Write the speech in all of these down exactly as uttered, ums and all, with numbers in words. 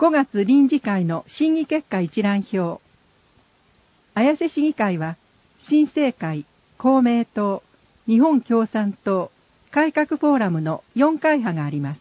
ごがつ臨時会の審議結果一覧表。綾瀬市議会は、新政会、公明党、日本共産党、改革フォーラムのよん会派があります。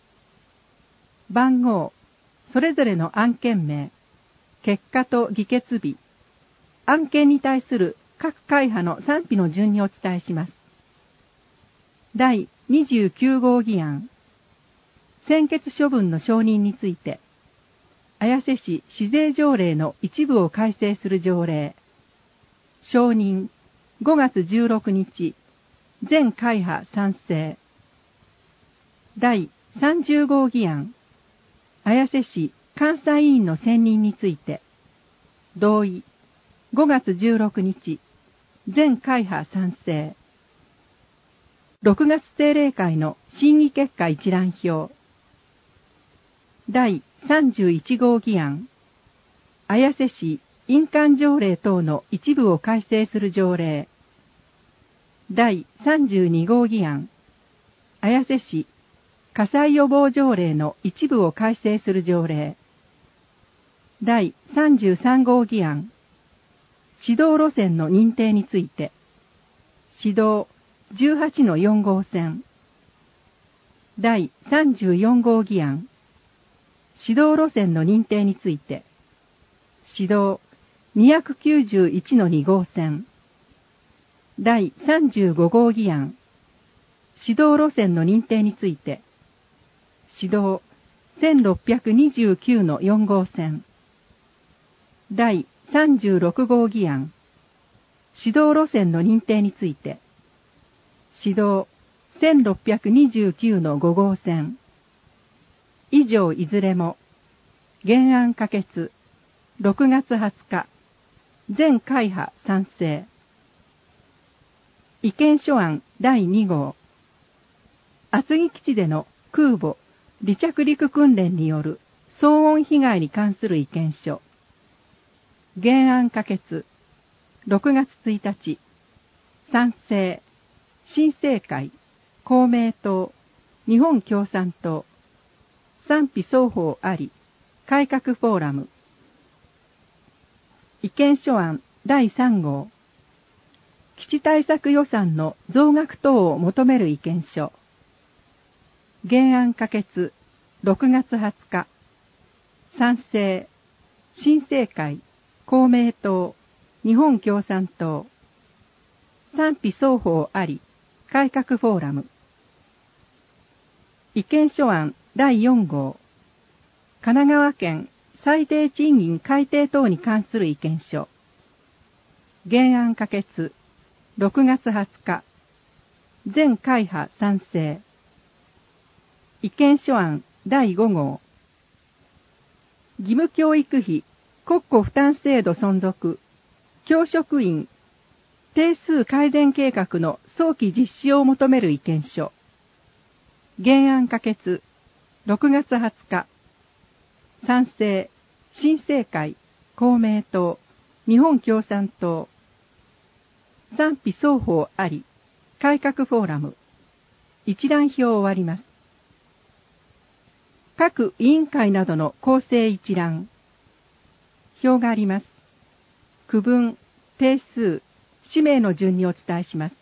番号、それぞれの案件名、結果と議決日、案件に対する各会派の賛否の順にお伝えします。だいにじゅうきゅう号議案、専決処分の承認について、綾瀬市市税条例の一部を改正する条例、承認、ごがつじゅうろくにち、全会派賛成。だいさんじゅう号議案、綾瀬市監査委員の選任について、同意、ごがつじゅうろくにち、全会派賛成。ろくがつ定例会の審議結果一覧表。だいさんじゅういち号議案、綾瀬市印鑑条例等の一部を改正する条例。だいさんじゅうに号議案、綾瀬市火災予防条例の一部を改正する条例。だいさんじゅうさん号議案、指導路線の認定について、指導じゅうはちのよん号線。だいさんじゅうよん号議案、指導路線の認定について、指導にひゃくきゅうじゅういちのに号線。だいさんじゅうご号議案、指導路線の認定について、指導せんろっぴゃくにじゅうきゅうのよん号線。だいさんじゅうろく号議案、指導路線の認定について、指導せんろっぴゃくにじゅうきゅうのご号線。以上いずれも、原案可決、ろくがつはつか、全会派賛成。意見書案だいに号、厚木基地での空母離着陸訓練による騒音被害に関する意見書。原案可決、ろくがつついたち、賛成、新政会、公明党、日本共産党、賛否双方あり、改革フォーラム。意見書案だいさん号、基地対策予算の増額等を求める意見書。原案可決、ろくがつはつか、賛成、新政会、公明党、日本共産党、賛否双方あり、改革フォーラム。意見書案だいよん号、神奈川県最低賃金改定等に関する意見書。原案可決、ろくがつはつか、全会派賛成。意見書案だいご号、義務教育費国庫負担制度存続、教職員定数改善計画の早期実施を求める意見書。原案可決、ろくがつはつか、賛成、新政会、公明党、日本共産党、賛否双方あり、改革フォーラム。一覧表を終わります。各委員会などの構成一覧。表があります。区分、定数、氏名の順にお伝えします。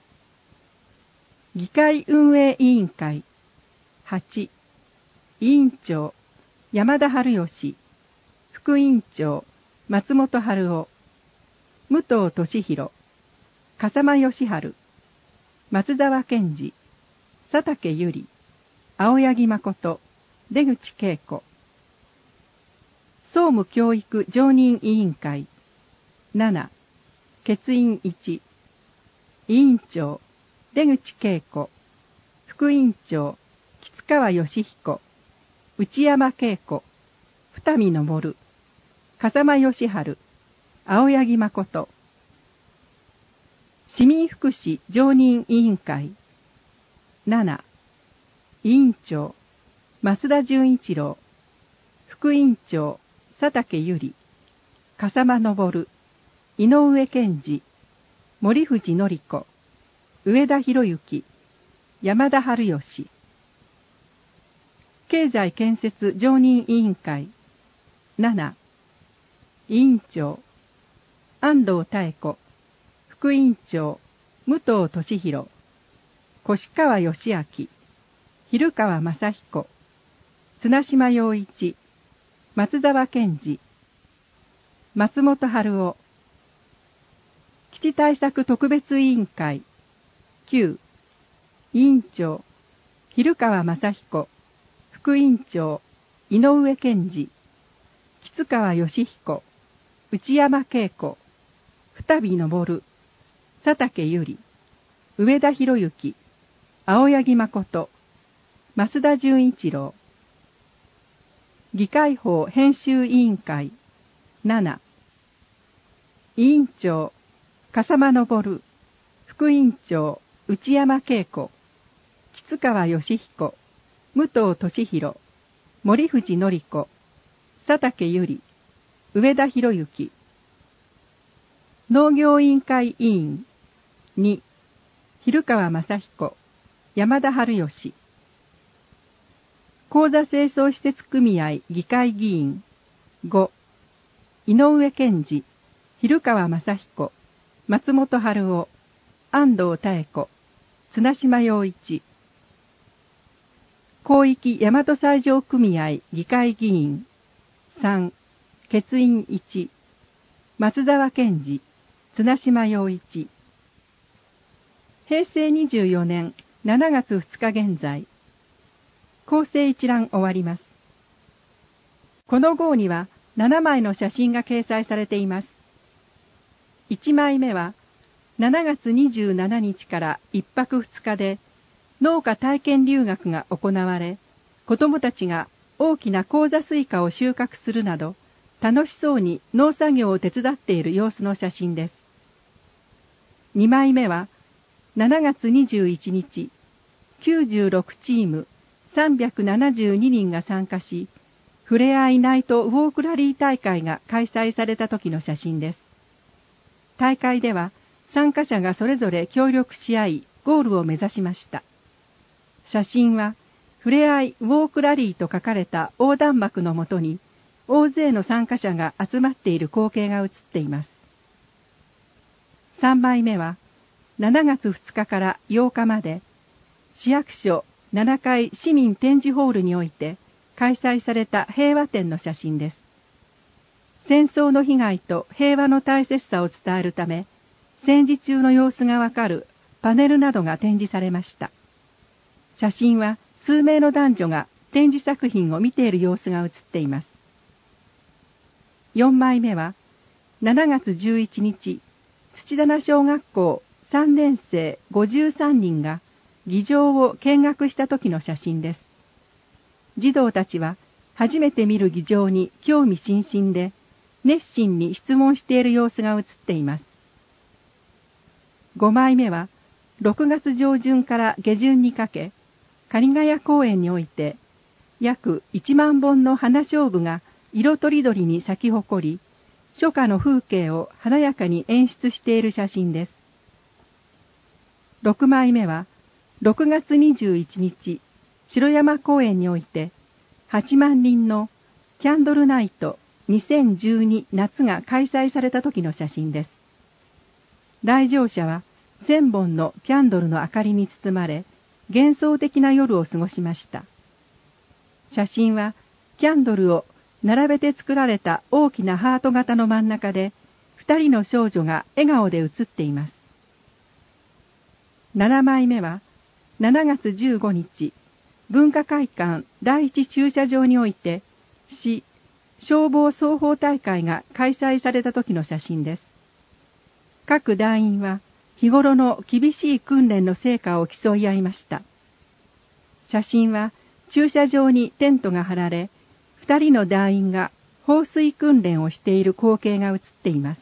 議会運営委員会、はち、委員長、山田春義、副委員長、松本春夫、武藤俊弘、笠間義治、松沢健二、佐竹由里、青柳誠、出口恵子。総務教育常任委員会、なな、欠員いち、委員長、出口恵子、副委員長、吉川義彦、内山恵子、二見昇、笠間義治、青柳誠。市民福祉常任委員会、なな、委員長、増田純一郎、副委員長、佐竹由里、笠間昇、井上健二、森藤典子、上田博之、山田春義。 経済建設常任委員会。なな、委員長、安藤妙子。副委員長、武藤俊弘。越川義明。蛭川正彦。綱島洋一。松沢健二。松本春夫。基地対策特別委員会。きゅう、委員長、蛭川正彦。副委員長、井上健二。木津川義彦。内山恵子。二見昇。佐竹由里。上田博之。青柳誠。増田純一郎。議会法編集委員会。なな、委員長、笠間昇。副委員長、内山恵子。木津川義彦。武藤俊弘。森藤典子。佐竹由里。上田博之。農業委員会委員。に、蛭川正彦。山田春義。口座清掃施設組合議会議員。ご、井上健二。蛭川正彦。松本春夫。安藤妙子。綱島洋一。広域大和西条組合議会議員。さん、欠員いち。松沢健二。綱島洋一。平成にじゅうよねんしちがつふつか現在。構成一覧終わります。この号にはななまいの写真が掲載されています。いちまいめはしちがつにじゅうしちにちからいっぱくふつかで農家体験留学が行われ、子どもたちが大きな高座スイカを収穫するなど、楽しそうに農作業を手伝っている様子の写真です。にまいめはしちがつにじゅういちにち、きゅうじゅうろくチームさんびゃくななじゅうににんが参加し、ふれあいナイトウォークラリー大会が開催された時の写真です。大会では参加者がそれぞれ協力し合い、ゴールを目指しました。写真は、ふれあいウォークラリーと書かれた横断幕のもとに、大勢の参加者が集まっている光景が写っています。さんまいめは、しちがつふつかからようかまで、市役所ななかい市民展示ホールにおいて開催された平和展の写真です。戦争の被害と平和の大切さを伝えるため、戦時中の様子がわかるパネルなどが展示されました。写真は数名の男女が展示作品を見ている様子が写っています。よんまいめは、しちがつじゅういちにち、土棚小学校さんねんせいごじゅうさんにんが議場を見学した時の写真です。児童たちは初めて見る議場に興味津々で、熱心に質問している様子が写っています。ごまいめは、ろくがつじょうじゅんからげじゅんにかけ、狩ヶ谷公園において、約いちまんぼんの花菖蒲が色とりどりに咲き誇り、初夏の風景を華やかに演出している写真です。ろくまいめは、ろくがつにじゅういちにち、城山公園において、はちまんにんのキャンドルナイトにせんじゅうに夏が開催された時の写真です。来場者はせんぼんのキャンドルの明かりに包まれ、幻想的な夜を過ごしました。写真はキャンドルを並べて作られた大きなハート型の真ん中で、二人の少女が笑顔で写っています。ななまいめは、しちがつじゅうごにち、文化会館第一駐車場において、市消防双方大会が開催された時の写真です。各団員は日頃の厳しい訓練の成果を競い合いました。写真は駐車場にテントが張られ、二人の団員が放水訓練をしている光景が写っています。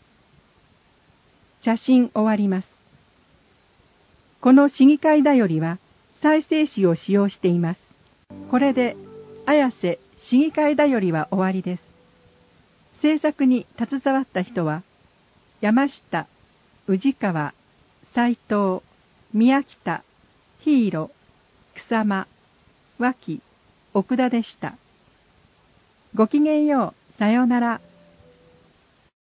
写真終わります。この市議会だよりは再生紙を使用しています。これで綾瀬市議会だよりは終わりです。制作に携わった人は山下、宇治川、斉藤、宮北、ヒーロ、草間、脇、 奥田でした。ごきげんよう。さようなら。